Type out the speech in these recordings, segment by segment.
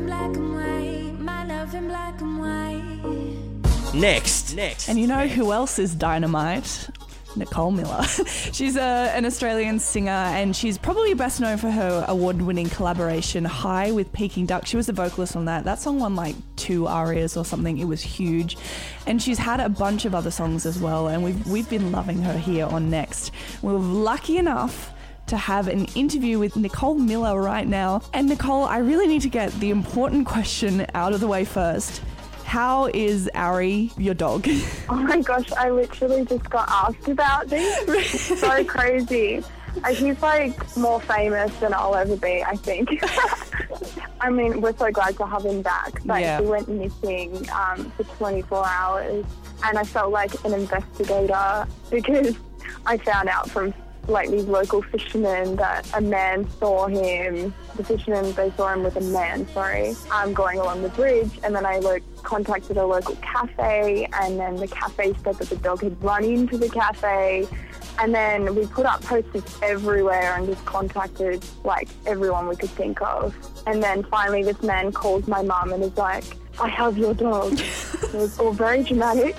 black and white, my love in black and white. Next. And you know who else is dynamite? Nicole Miller. She's an Australian singer, and she's probably best known for her award-winning collaboration High with Peking Duck. She was the vocalist on that. That song won like 2 ARIAs or something. It was huge. And she's had a bunch of other songs as well, and we've been loving her here on Next. We were lucky enough to have an interview with Nicole Miller right now. And Nicole, I really need to get the important question out of the way first. How is Ari, your dog? Oh my gosh, I literally just got asked about this. So crazy. He's like more famous than I'll ever be, I think. I mean, we're so glad to have him back. But Yeah. he went missing for 24 hours. And I felt like an investigator because I found out from like these local fishermen that a man saw him. The fishermen, they saw him with a man, going along the bridge. And then I contacted a local cafe, and then the cafe said that the dog had run into the cafe. And then we put up posters everywhere and just contacted like everyone we could think of. And then finally this man calls my mum and is like, I have your dog. It was all very dramatic.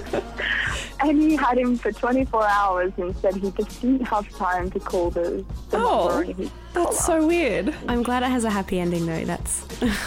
And he had him for 24 hours and said he just didn't have time to call the number in his That's collar. so weird. I'm glad it has a happy ending though. That's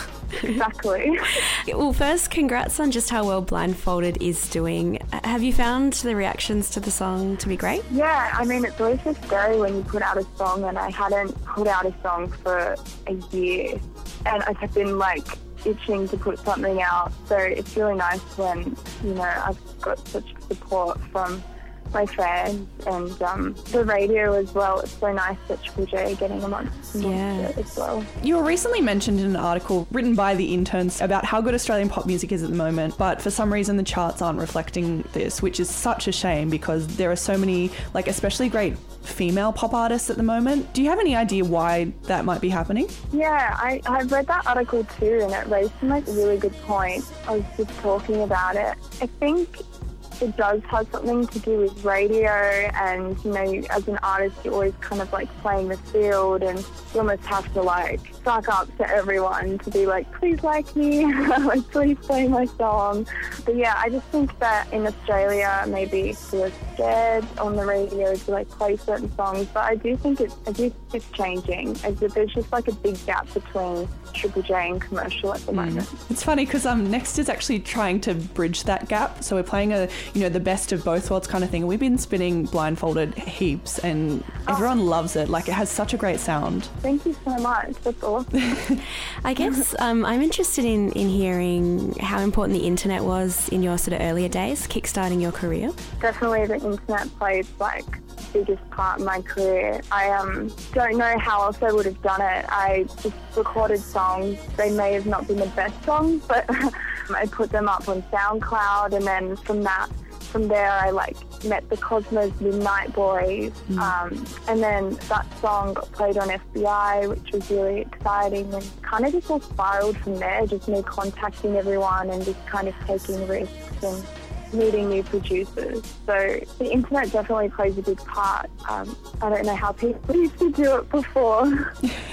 Exactly. well, first, congrats on just how well Blindfolded is doing. Have you found the reactions to the song to be great? Yeah, I mean, it's always just scary when you put out a song, and I hadn't put out a song for a year. And I've been itching to put something out. So it's really nice when, I've got such support from my fans and the radio as well. It's so nice that Triple J are getting amongst it as well. You were recently mentioned in an article written by The Interns about how good Australian pop music is at the moment, but for some reason the charts aren't reflecting this, which is such a shame because there are so many, especially great female pop artists at the moment. Do you have any idea why that might be happening? Yeah, I read that article too, and it raised some really good points. I was just talking about it. I think it does have something to do with radio, and as an artist you're always kind of playing the field, and you almost have to suck up to everyone to be please like me, please play my song. But yeah, I just think that in Australia maybe we're scared on the radio to play certain songs, but I do think it's changing. There's just a big gap between Triple J and commercial at the moment. It's funny because Next is actually trying to bridge that gap. So we're playing the best of both worlds kind of thing. And we've been spinning Blindfolded heaps, and everyone loves it. It has such a great sound. Thank you so much. That's awesome. I guess I'm interested in hearing how important the internet was in your sort of earlier days, kickstarting your career. Definitely the internet played biggest part in my career. I don't know how else I would have done it. I just recorded songs. They may have not been the best songs, but I put them up on SoundCloud, and then from there I met the Cosmos Midnight Boys, and then that song got played on FBI, which was really exciting, and kind of just all spiraled from there, just me contacting everyone and just kind of taking risks and meeting new producers. So the internet definitely plays a big part. I don't know how people used to do it before.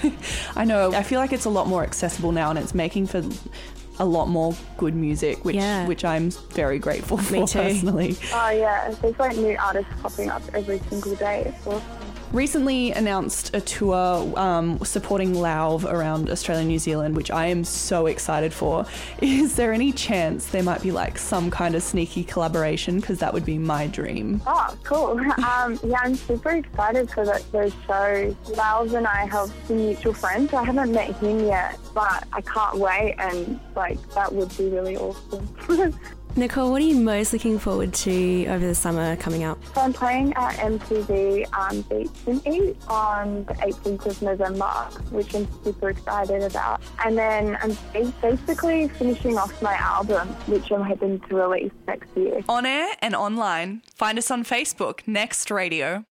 I know. I feel like it's a lot more accessible now, and it's making for a lot more good music, which I'm very grateful for personally. Oh yeah, there's new artists popping up every single day. It's awesome. Recently announced a tour supporting Lauv around Australia and New Zealand, which I am so excited for. Is there any chance there might be some kind of sneaky collaboration? Because that would be my dream. Oh, cool. Yeah, I'm super excited for those shows. Lauv and I have some mutual friends. I haven't met him yet, but I can't wait, and that would be really awesome. Nicole, what are you most looking forward to over the summer coming up? So I'm playing at MTV Beats and Eat on the 18th of November, which I'm super excited about. And then I'm basically finishing off my album, which I'm hoping to release next year. On air and online, find us on Facebook, Next Radio.